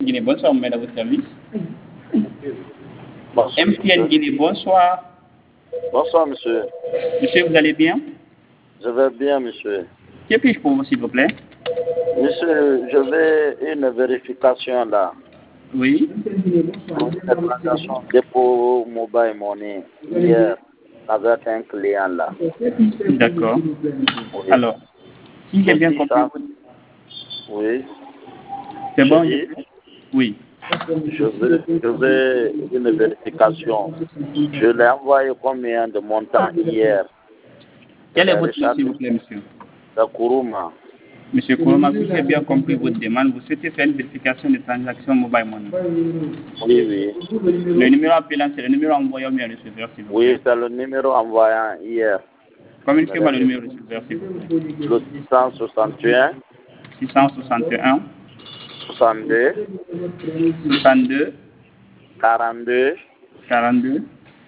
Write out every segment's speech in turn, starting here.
Guinée, bonsoir, on à votre service. MTN Bonsoir, Guinée, bonsoir. Bonsoir, monsieur. Monsieur, vous allez bien? Je vais bien, monsieur. Que puis-je pour vous, s'il vous plaît? Monsieur, je vais une vérification là. Oui. Pour une transaction dépôt mobile money hier avec un client là. D'accord. Oui. Alors, si j'ai Le bien 600, compris, oui. c'est Je bon? dis, Oui. je veux une vérification. Je l'ai envoyé combien de montant hier? Je Quel est l'ai votre nom, s'il rechargé vous plaît, monsieur? de Kuruma. Monsieur Kouroma, si j'ai bien compris votre demande, vous souhaitez faire une vérification de transaction mobile money. Oui, oui. Le numéro appelant, c'est le numéro envoyé au receveur, s'il vous plaît. Oui, c'est le numéro envoyé hier. Communiquez-moi le numéro receveur, s'il vous plaît. Le 661 661 62 62 42 42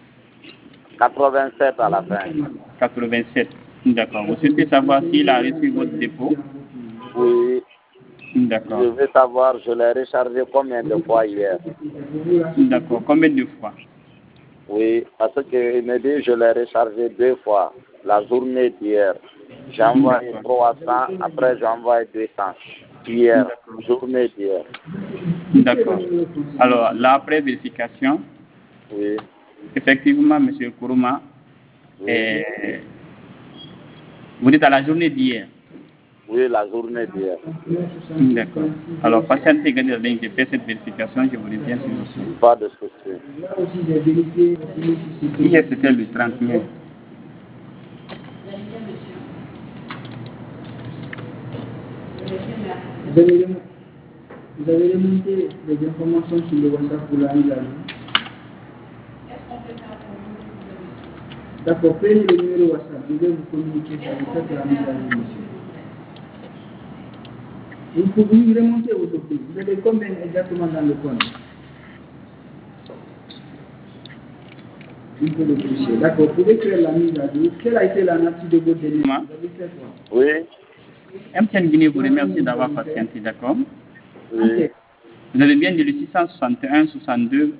87 à la fin. 87. D'accord. Vous souhaitez savoir s'il a reçu votre dépôt? Oui, je D'accord. veux savoir, je l'ai rechargé combien de fois hier? D'accord. Combien de fois? Oui, parce qu'il me dit je l'ai rechargé 2 fois la journée d'hier. J'ai envoyé 300, après j'ai envoyé 200. Hier, journée d'hier. D'accord. Alors, là, après vérification, Oui, effectivement, M. Kourouma, oui, vous dites à la journée d'hier. oui, la journée d'hier. D'accord. Alors, patientez, gardez la ligne, je fais cette vérification, je vous reviens sur vous. Pas de souci. Hier, c'était le 30 mai. Vous avez remonté les informations sur le WhatsApp pour la mise à jour. D'accord, prenez le numéro WhatsApp, je vais vous communiquer ça, vous faites la mise à jour, monsieur. Vous pouvez remonter aujourd'hui. Vous avez combien exactement dans le compte? Une peu de dossier. D'accord, vous pouvez faire la mise à jour. Quelle a été la nature de votre demande? Vous avez fait quoi? Oui, MTN Guinée vous remercie d'avoir patienté, d'accord? oui, Vous avez bien dit le 661 62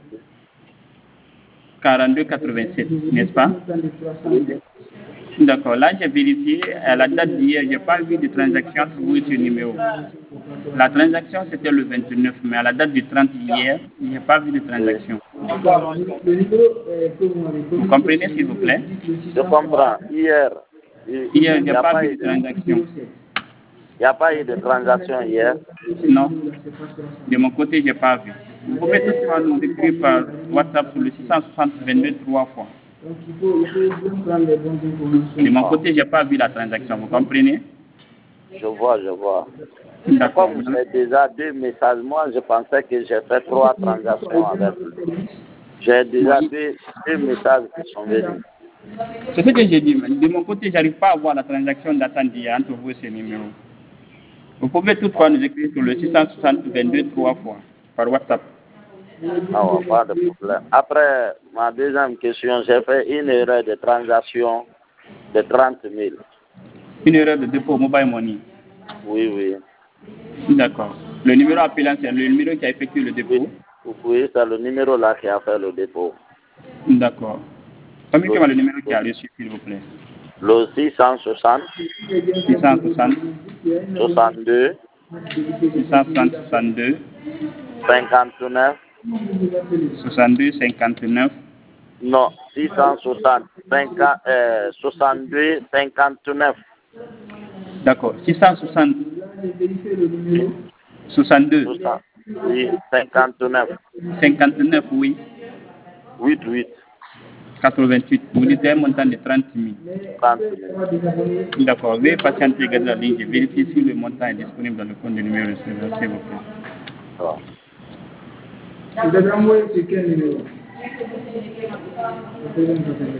42 87, n'est-ce pas? oui. D'accord. Là, j'ai vérifié. À la date d'hier, je n'ai pas vu de transaction entre vous et ce numéro. La transaction, c'était le 29, mais à la date du 30 hier, il n'y a pas vu de transaction. Le numéro que vous m'avez Vous comprenez, s'il vous plaît? Je comprends. Hier, Hier, il il n'y n'y a a pas pas vu eu de transaction. de transaction hier. Non. De mon côté, je n'ai pas vu. Vous pouvez toutefois nous écrire par WhatsApp sur le 660 22 3 fois. Donc il faut bien prendre les bonnes informations. De mon côté, je n'ai pas vu la transaction. Vous comprenez? Je vois, je vois. D'accord. Comme j'ai déjà 2 messages, moi je pensais que j'ai fait 3 transactions avec lui. J'ai déjà deux messages qui sont venus. C'est ce que j'ai dit. De mon côté, je n'arrive pas à voir la transaction datant d'hier entre vous et ce numéro. Vous pouvez toutefois nous écrire sur le 660 22 3 fois par WhatsApp. Ah ouais, pas de problème. Après, ma deuxième question, j'ai fait une erreur de transaction de 30 000. Une erreur de dépôt mobile money. Oui, oui. D'accord. Le numéro appelant, c'est le numéro qui a effectué le Oui, dépôt. oui, c'est le numéro là qui a fait le dépôt. D'accord. Communiquez-moi le numéro qui a reçu, s'il vous plaît. Le 660 660 62 660 62 59 62 59. non 660 62 59. D'accord. 660 62 Oui, 59 59, oui. 88 88. Vous dites un montant de 30 000. 30 000. D'accord. Veuillez patienter, garder la ligne. Je vérifie si le montant est disponible dans le compte du numéro receveur, s'il vous plaît. Voilà. Vous avez envoyé sur quel numéro?